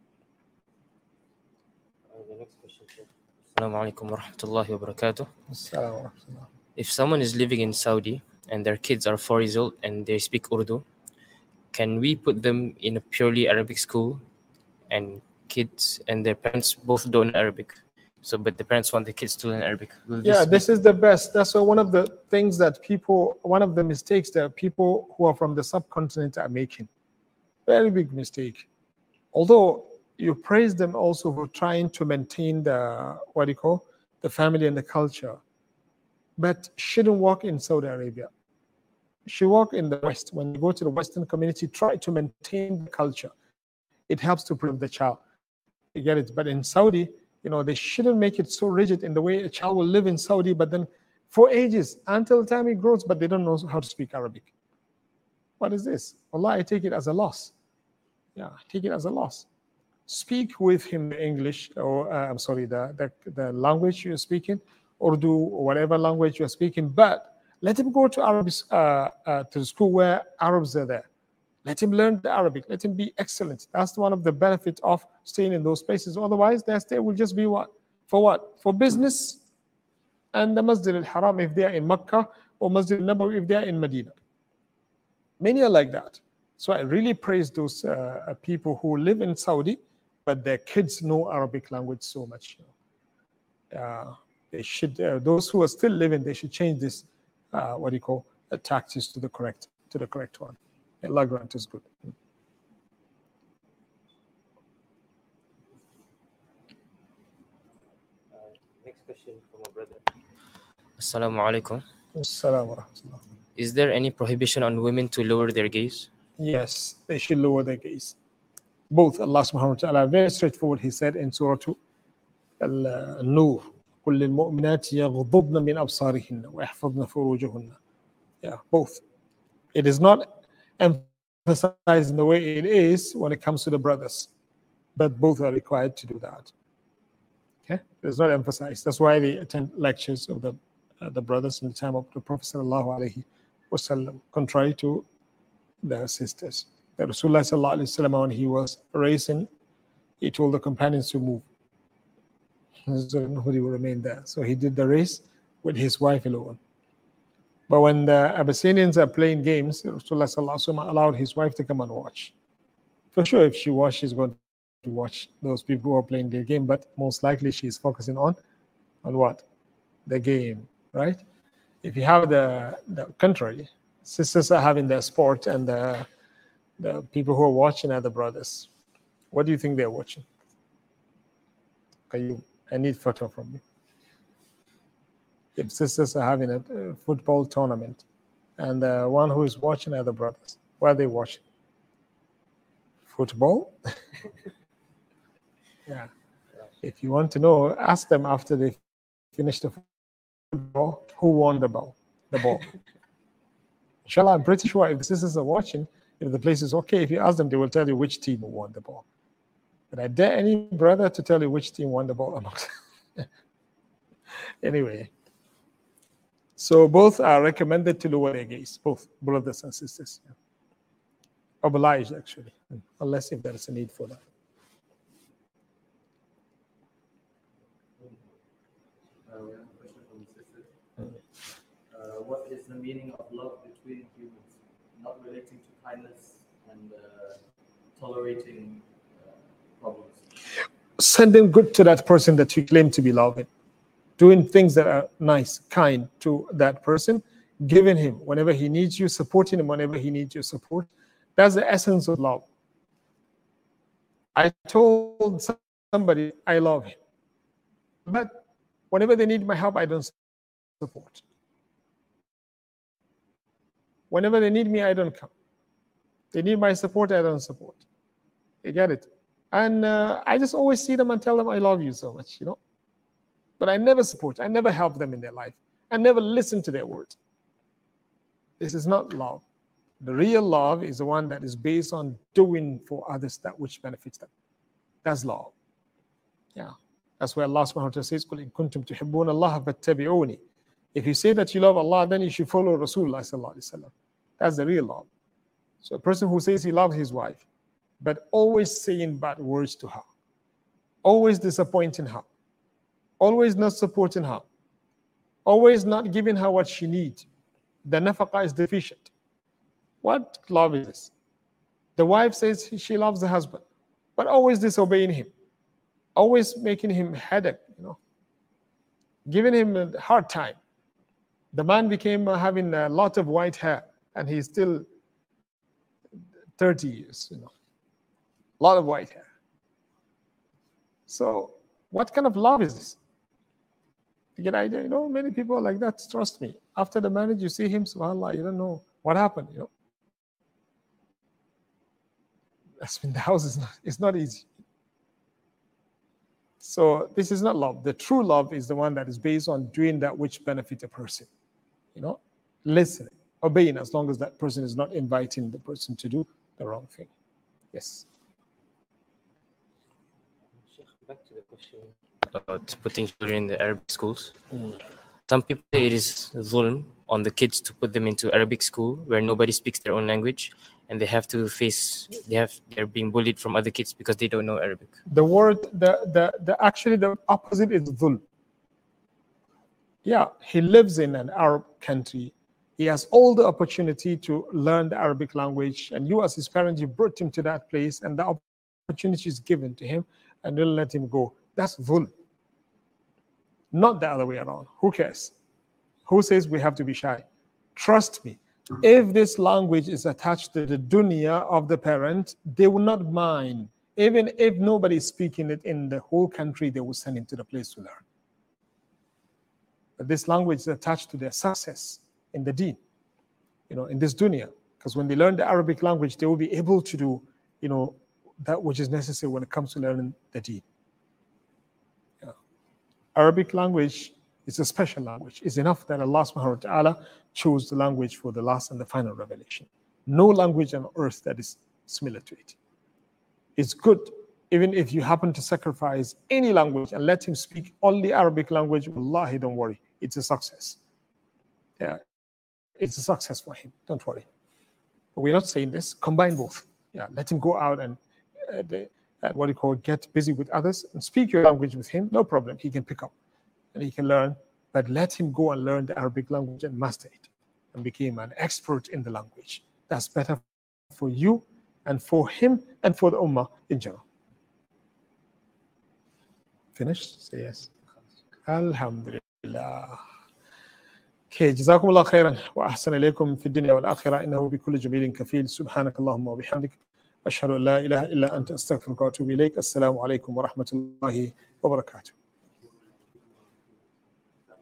The next question, Assalamu alaikum wa rahmatullahi wa barakatuh. If someone is living in Saudi and their kids are 4 years old and they speak Urdu, can we put them in a purely Arabic school and kids and their parents both don't know Arabic? But the parents want the kids to learn Arabic. This is the best. That's one of the things that one of the mistakes that people who are from the subcontinent are making. Very big mistake. Although you praise them also for trying to maintain the family and the culture, but shouldn't work in Saudi Arabia. Should work in the West. When you go to the Western community, try to maintain the culture. It helps to preserve the child. You get it? But in Saudi, they shouldn't make it so rigid in the way a child will live in Saudi, but then for ages, until the time he grows, but they don't know how to speak Arabic. What is this? Allah, I take it as a loss. Yeah, take it as a loss. Speak with him English, or the language you're speaking, Urdu, or whatever language you're speaking, but let him go to to the school where Arabs are there. Let him learn the Arabic. Let him be excellent. That's one of the benefits of staying in those places. Otherwise, their stay will just be what? For what? For business and the Masjid al-Haram if they are in Mecca, or Masjid al-Nabawi if they are in Medina. Many are like that. So I really praise those people who live in Saudi, but their kids know Arabic language so much. They should, those who are still living, they should change this, tactics to the correct one. Allah grant is good. Next question from a brother. Assalamu alaikum. Assalamu alaikum. Is there any prohibition on women to lower their gaze? Yes, they should lower their gaze. Both Allah subhanahu wa ta'ala, very straightforward, He said in Surah Al-Nur, قُلْ لِلْمُؤْمِنَاتِ يَغْضُضْنَ مِنْ أَبْصَارِهِنَّ وَيَحْفَظْنَ فُرُوجَهُنَّ. Yeah, both. It is not emphasized in the way it is when it comes to the brothers, but both are required to do that. Okay, it's not emphasized. That's why they attend lectures of the brothers in the time of the Prophet sallallahu alaihi wasallam, contrary to the sisters. The Rasulullah sallallahu alaihi wasallam, when he was racing, he told the companions to move, so nobody will remain there. So he did the race with his wife alone. But when the Abyssinians are playing games, Rasulullah sallallahu alaihi wasallam allowed his wife to come and watch. For sure, if she watches, she's going to watch those people who are playing the game, but most likely she's focusing on what? The game, right? If you have the contrary, sisters are having their sport and the people who are watching are the brothers. What do you think they're watching? I need photo from you. If sisters are having a football tournament and the one who is watching are the brothers, what are they watching? Football? Yeah. If you want to know, ask them after they finish the football, who won the ball? Inshallah, I'm pretty sure if the sisters are watching, if the place is okay, if you ask them, they will tell you which team won the ball. But I dare any brother to tell you which team won the ball or not. Anyway, so both are recommended to lower their gaze, both brothers and sisters. Obliged, actually, unless if there is a need for that. We have a question from the sisters. What is the meaning of love between humans, not relating to kindness and tolerating problems? Sending good to that person that you claim to be loving, doing things that are nice, kind to that person, giving him whenever he needs you, supporting him whenever he needs your support. That's the essence of love. I told somebody I love him, but whenever they need my help, I don't support. Whenever they need me, I don't come. They need my support, I don't support. You get it? And I just always see them and tell them I love you so much, But I never support, I never help them in their life. I never listen to their words. This is not love. The real love is the one that is based on doing for others that which benefits them. That's love. Yeah. That's where Allah subhanahu wa ta'ala says, قُلْ إِن كُنْتُمْ تُحِبُّونَ اللَّهَ فَاتَّبِعُونِ. If you say that you love Allah, then you should follow Rasulullah sallallahu alaihi wasallam. That's the real love. So a person who says he loves his wife, but always saying bad words to her, always disappointing her, always not supporting her, always not giving her what she needs, the nafaqah is deficient. What love is this? The wife says she loves the husband, but always disobeying him, always making him headache, giving him a hard time. The man became having a lot of white hair, and he's still 30 years, a lot of white hair. So what kind of love is this? You get idea? Many people are like that, trust me. After the marriage, you see him, subhanAllah, you don't know what happened, That's when the house is not easy. So this is not love. The true love is the one that is based on doing that which benefits a person. Listening, obeying, as long as that person is not inviting the person to do the wrong thing. Yes. Back to the question about putting children in the Arabic schools. Some people say it is zulm on the kids to put them into Arabic school where nobody speaks their own language, and they have to they're being bullied from other kids because they don't know Arabic. The word, actually the opposite is zulm. Yeah, he lives in an Arab country. He has all the opportunity to learn the Arabic language, and you, as his parent, you brought him to that place, and the opportunity is given to him, and you'll let him go. That's dhulm. Not the other way around. Who cares? Who says we have to be shy? Trust me, if this language is attached to the dunya of the parent, they will not mind. Even if nobody is speaking it in the whole country, they will send him to the place to learn. But this language is attached to their success in the deen, in this dunya. Because when they learn the Arabic language, they will be able to do, that which is necessary when it comes to learning the deen. Yeah. Arabic language is a special language. It's enough that Allah subhanahu wa ta'ala chose the language for the last and the final revelation. No language on earth that is similar to it. It's good, even if you happen to sacrifice any language and let him speak only Arabic language, wallahi, don't worry. It's a success. Yeah, it's a success for him. Don't worry. But we're not saying this. Combine both. Yeah, let him go out and get busy with others and speak your language with him. No problem. He can pick up and he can learn. But let him go and learn the Arabic language and master it and become an expert in the language. That's better for you and for him and for the ummah in general. Finished? Say yes. Alhamdulillah. Okay, جزاكم الله خيرا وأحسن إليكم في الدنيا والآخرة إنه بكل جميل كفيل سبحانك اللهم وبحمدك أشهد أن لا إله إلا أنت أستغفرك وأتوب إليك السلام عليكم ورحمة الله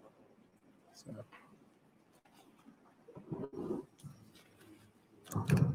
وبركاته.